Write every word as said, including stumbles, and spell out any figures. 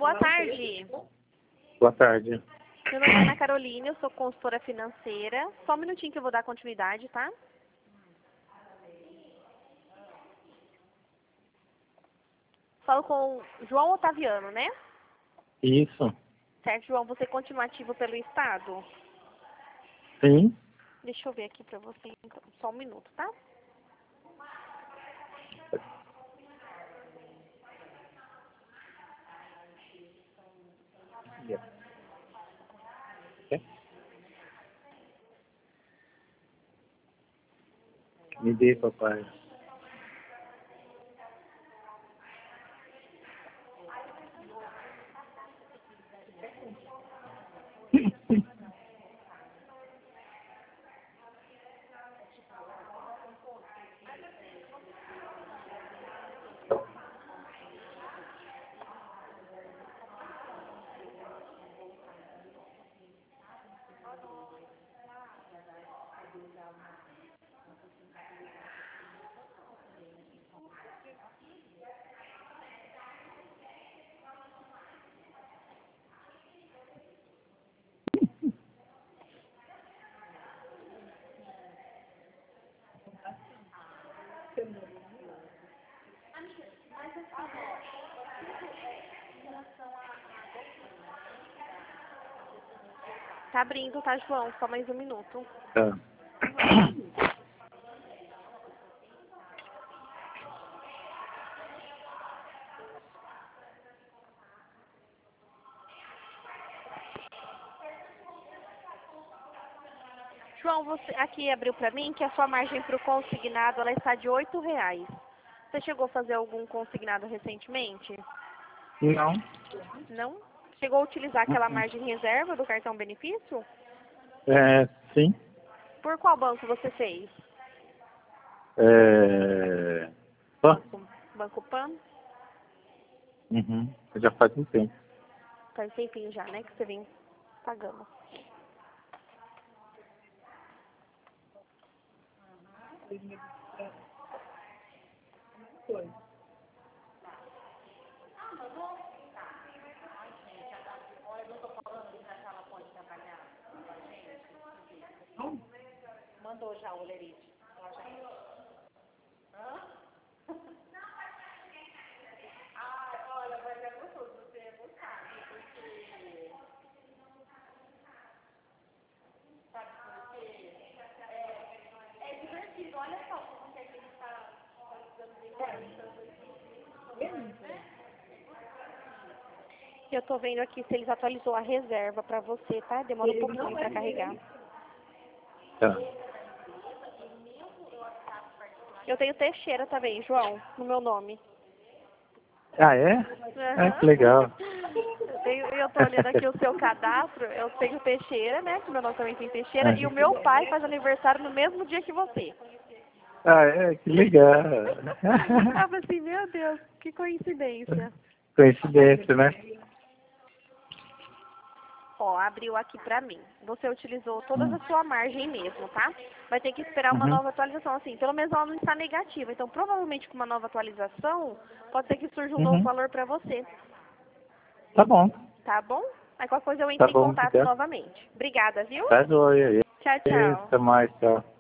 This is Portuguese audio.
boa tarde. Boa tarde. Meu nome é Ana Carolina, eu sou consultora financeira. Só um minutinho que eu vou dar continuidade, tá? Falo com o João Otaviano, né? Isso. Certo, João, você continua ativo pelo Estado? Sim. Deixa eu ver aqui pra você, então. Só um minuto, tá? Me dê, papai. Tá abrindo, tá, João? Só mais um minuto. Tá. João, você aqui abriu pra mim que a sua margem pro consignado ela está de oito reais. Você chegou a fazer algum consignado recentemente? Não. Não? Chegou a utilizar aquela margem reserva do cartão benefício? É, sim. Por qual banco você fez? É... Ó. Banco, Banco Pan? Uhum. Já faz um tempo. Faz tempinho já, né, que você vem pagando. Mandou já o lerite. Eu tô vendo aqui se eles atualizou a reserva pra você, tá? Demora um pouquinho pra carregar. Tá. Eu tenho Teixeira também, João, no meu nome. Ah, é? Uhum. É, que legal. Eu, tenho, eu tô olhando aqui o seu cadastro, eu tenho Teixeira, né? Que meu nome também tem Teixeira. E o meu pai faz aniversário no mesmo dia que você. Ah, é, que legal. Ah, mas assim, meu Deus, que coincidência. Coincidência, né? Ó, abriu aqui pra mim. Você utilizou toda a sua margem mesmo, tá? Vai ter que esperar uma Uhum. nova atualização, assim. Pelo menos ela não está negativa. Então, provavelmente com uma nova atualização, pode ser que surja um novo Uhum. valor pra você. Tá bom. Tá bom? Aí qualquer coisa eu Tá entro em bom, contato obrigado. novamente. Obrigada, viu? Tá joia. Tchau, tchau. Até mais, tchau.